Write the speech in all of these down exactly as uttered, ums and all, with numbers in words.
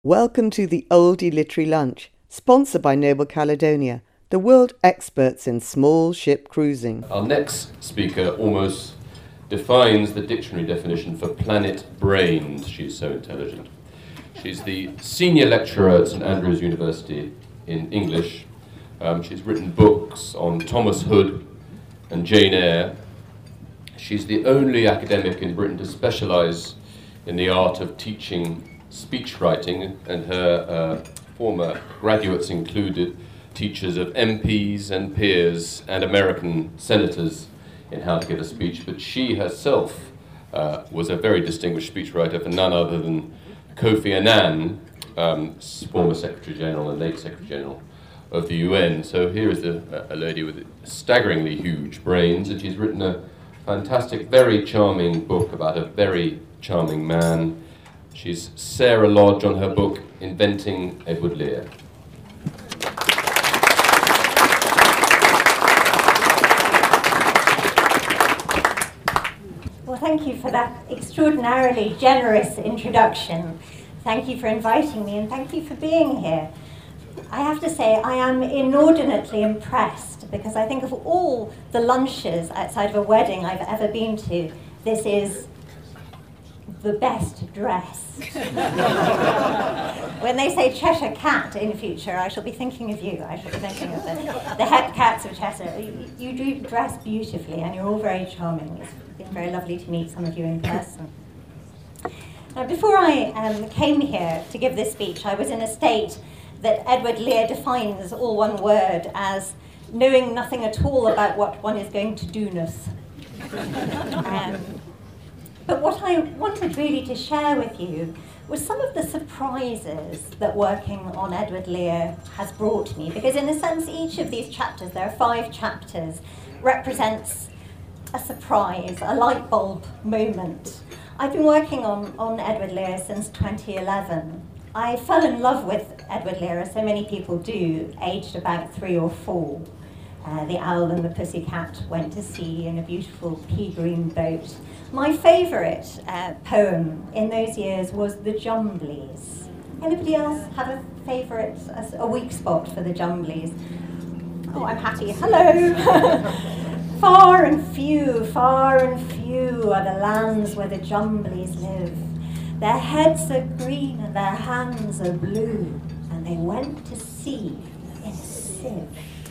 Welcome to the Oldie Literary Lunch, sponsored by Noble Caledonia, the world experts in small ship cruising. Our next speaker almost defines the dictionary definition for planet-brained. She's so intelligent. She's the senior lecturer at St Andrews University in English. Um, she's written books on Thomas Hood and Jane Eyre. She's the only academic in Britain to specialise in the art of teaching speech writing, and her uh, former graduates included teachers of M Ps and peers and American senators in how to give a speech, but she herself uh, was a very distinguished speechwriter for none other than Kofi Annan, um, former Secretary General and late Secretary General of the U N. So here is a, a lady with staggeringly huge brains, and she's written a fantastic, very charming book about a very charming man. She's Sarah Lodge on her book, Inventing Edward Lear. Well, thank you for that extraordinarily generous introduction. Thank you for inviting me, and thank you for being here. I have to say, I am inordinately impressed, because I think of all the lunches outside of a wedding I've ever been to, this is the best dress. When they say Cheshire Cat in future, I shall be thinking of you. I shall be thinking of the, the het cats of Cheshire. You, you do dress beautifully, and you're all very charming. It's been very lovely to meet some of you in person. Now, before I um, came here to give this speech, I was in a state that Edward Lear defines, all one word, as knowing nothing at all about what one is going to do-ness. um, But what I wanted really to share with you was some of the surprises that working on Edward Lear has brought me, because in a sense each of these chapters, there are five chapters, represents a surprise, a light bulb moment. I've been working on, on Edward Lear since twenty eleven. I fell in love with Edward Lear, as so many people do, aged about three or four. Uh, the Owl and the Pussycat went to sea in a beautiful pea green boat. My favourite uh, poem in those years was The Jumblies. Anybody else have a favourite, a, a weak spot for The Jumblies? Oh, I'm happy. Hello! Far and few, far and few are the lands where the Jumblies live. Their heads are green and their hands are blue, and they went to sea in a sieve.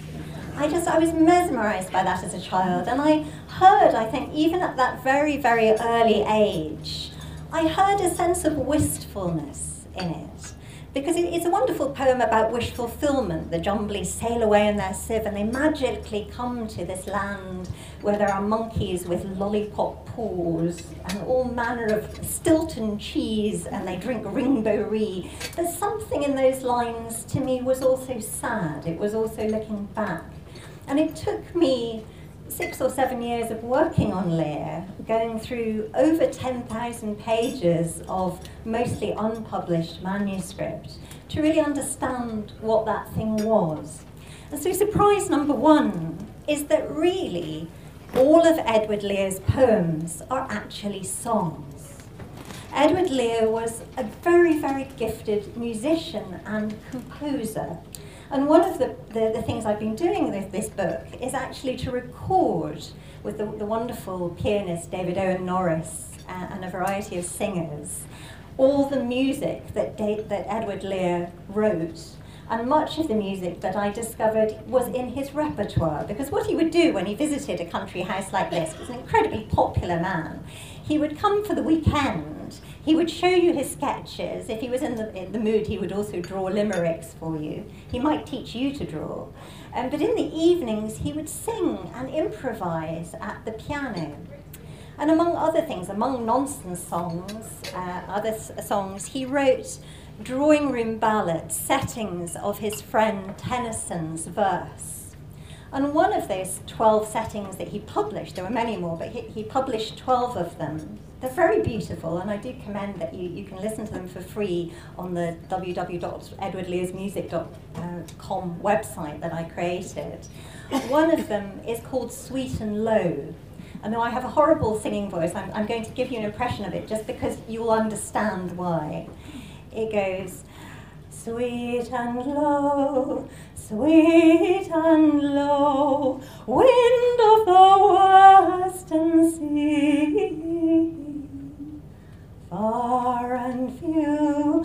I just, I was mesmerised by that as a child, and I heard, I think, even at that very, very early age, I heard a sense of wistfulness in it. Because it, it's a wonderful poem about wish fulfillment. The Jumblies sail away in their sieve, and they magically come to this land where there are monkeys with lollipop paws, and all manner of Stilton cheese, and they drink Ringbo-Ree. There's something in those lines, to me, was also sad. It was also looking back. And it took me six or seven years of working on Lear, going through over ten thousand pages of mostly unpublished manuscript, to really understand what that thing was. And so surprise number one is that really all of Edward Lear's poems are actually songs. Edward Lear was a very, very gifted musician and composer. And one of the, the, the things I've been doing with this book is actually to record with the, the wonderful pianist David Owen Norris uh, and a variety of singers all the music that, da that Edward Lear wrote. And much of the music that I discovered was in his repertoire, because what he would do when he visited a country house like this, he was an incredibly popular man, he would come for the weekend, he would show you his sketches. If he was in the, in the mood, he would also draw limericks for you. He might teach you to draw. Um, but in the evenings, he would sing and improvise at the piano. And among other things, among nonsense songs, uh, other s songs, he wrote drawing room ballads, settings of his friend Tennyson's verse. And one of those twelve settings that he published, there were many more, but he, he published twelve of them. They're very beautiful, and I do commend that you, you can listen to them for free on the w w w dot edward lears music dot com website that I created. One of them is called Sweet and Low. And though I have a horrible singing voice, I'm, I'm going to give you an impression of it just because you'll understand why. It goes, Sweet and low, sweet and low, wind of the western sea. Far and few,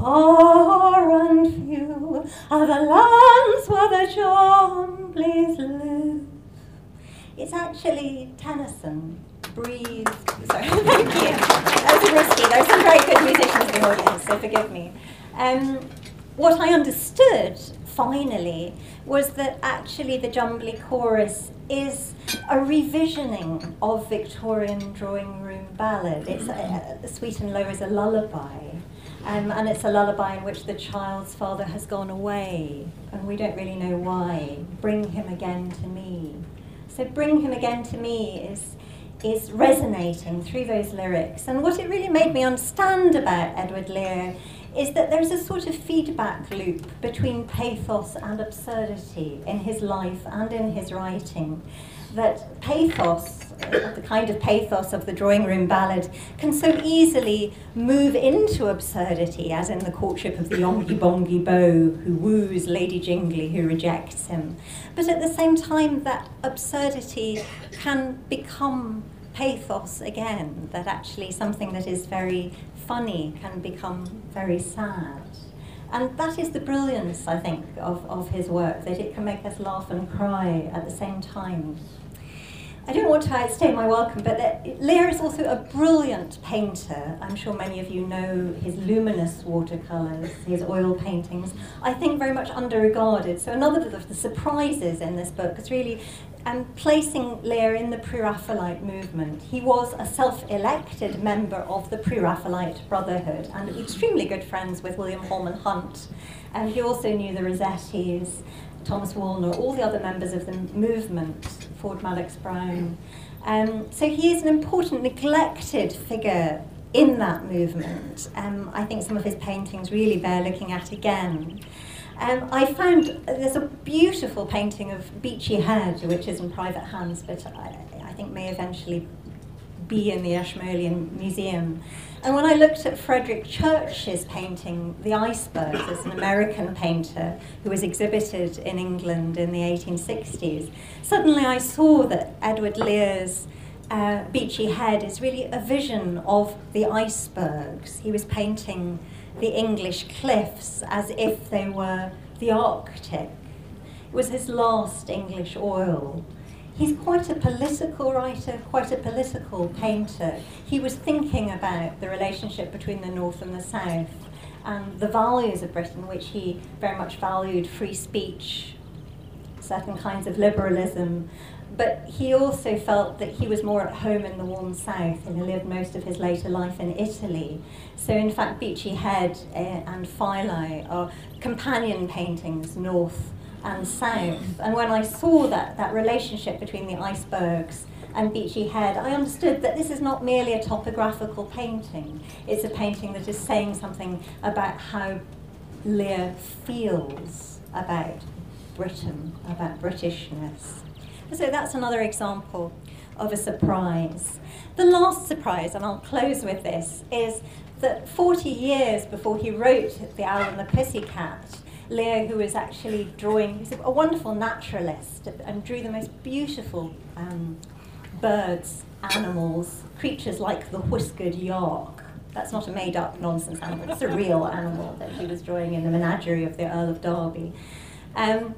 far and few are the lands where the Jomblies live. It's actually Tennyson, breathed. Sorry, thank you. That was risky. There are some very good musicians in the audience, so forgive me. Um, what I understood, finally, was that actually the Jumbly Chorus is a revisioning of Victorian drawing room ballad. It's a, a Sweet and Low is a lullaby, um, and it's a lullaby in which the child's father has gone away, and we don't really know why. Bring him again to me. So bring him again to me is, is resonating through those lyrics. And what it really made me understand about Edward Lear is that there's a sort of feedback loop between pathos and absurdity in his life and in his writing. That pathos, the kind of pathos of the drawing room ballad, can so easily move into absurdity, as in the courtship of the Yongy Bongy Beau who woos Lady Jingly who rejects him. But at the same time, that absurdity can become pathos again, that actually something that is very funny can become very sad. And that is the brilliance, I think, of, of his work, that it can make us laugh and cry at the same time. I don't want to outstay my welcome, but that Lear is also a brilliant painter. I'm sure many of you know his luminous watercolours, his oil paintings. I think very much under-regarded. So another of the surprises in this book is really um, placing Lear in the Pre-Raphaelite movement. He was a self-elected member of the Pre-Raphaelite Brotherhood and extremely good friends with William Holman Hunt. And he also knew the Rossettis, Thomas Woolner, all the other members of the movement, Ford Madox Brown. Um, so he is an important neglected figure in that movement. Um, I think some of his paintings really bear looking at again. Um, I found there's a beautiful painting of Beachy Head, which is in private hands, but I, I think may eventually be in the Ashmolean Museum. And when I looked at Frederick Church's painting, The Icebergs, as an American painter who was exhibited in England in the eighteen sixties, suddenly I saw that Edward Lear's uh, Beachy Head is really a vision of the icebergs. He was painting the English cliffs as if they were the Arctic. It was his last English oil. He's quite a political writer, quite a political painter. He was thinking about the relationship between the North and the South and the values of Britain, which he very much valued free speech, certain kinds of liberalism. But he also felt that he was more at home in the warm South, and he lived most of his later life in Italy. So in fact, Beachy Head uh, and Philae are companion paintings, North and South. And when I saw that, that relationship between the icebergs and Beachy Head, I understood that this is not merely a topographical painting. It's a painting that is saying something about how Lear feels about Britain, about Britishness. So that's another example of a surprise. The last surprise, and I'll close with this, is that forty years before he wrote The Owl and the Pussycat, Lear, who was actually drawing, he's a wonderful naturalist and drew the most beautiful um, birds, animals, creatures like the whiskered yark. That's not a made-up nonsense animal, it's a real animal that he was drawing in the menagerie of the Earl of Derby. Um,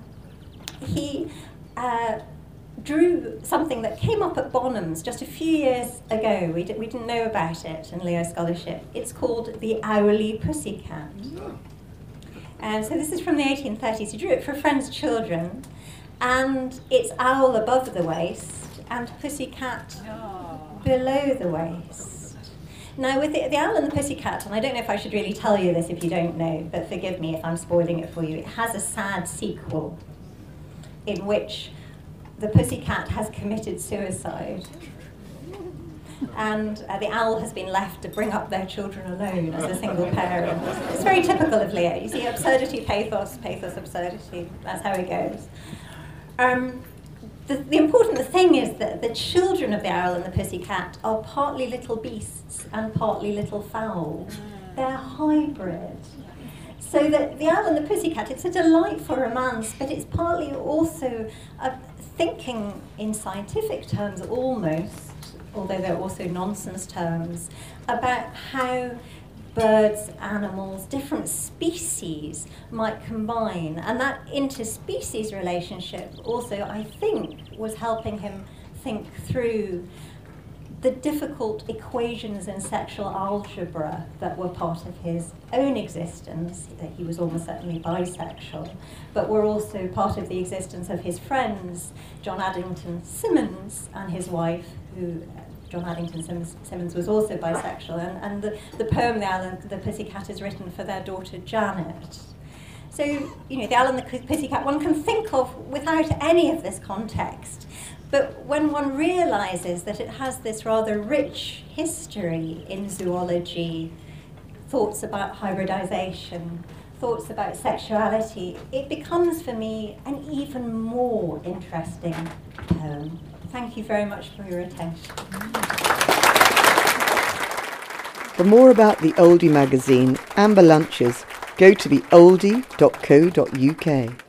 he uh, drew something that came up at Bonhams just a few years ago. We, di- we didn't know about it in Leo scholarship. It's called The Owly Pussycat. Um, so this is from the eighteen thirties. He drew it for friends' children, and it's owl above the waist and pussycat oh. below the waist. Now with the, the Owl and the Pussycat, and I don't know if I should really tell you this if you don't know, but forgive me if I'm spoiling it for you, it has a sad sequel in which the pussycat has committed suicide. And uh, the owl has been left to bring up their children alone as a single parent. It's very typical of Lear. You see absurdity, pathos, pathos, absurdity. That's how it goes. Um, the, the important thing is that the children of the owl and the pussycat are partly little beasts and partly little fowl. They're hybrid. So that The Owl and the Pussycat, it's a delightful romance, but it's partly also a thinking in scientific terms almost, although they're also nonsense terms, about how birds, animals, different species might combine. And that interspecies relationship also, I think, was helping him think through the difficult equations in sexual algebra that were part of his own existence, that he was almost certainly bisexual, but were also part of the existence of his friends, John Addington Symonds and his wife, who John Addington Symonds, Symonds was also bisexual, and, and the, the poem The Owl and the Pussycat is written for their daughter Janet. So, you know, The Owl and the Pussycat one can think of without any of this context, but when one realises that it has this rather rich history in zoology, thoughts about hybridisation, thoughts about sexuality, it becomes for me an even more interesting poem. Thank you very much for your attention. For more about the Oldie magazine, Amber Lunches, go to the oldie dot co dot U K.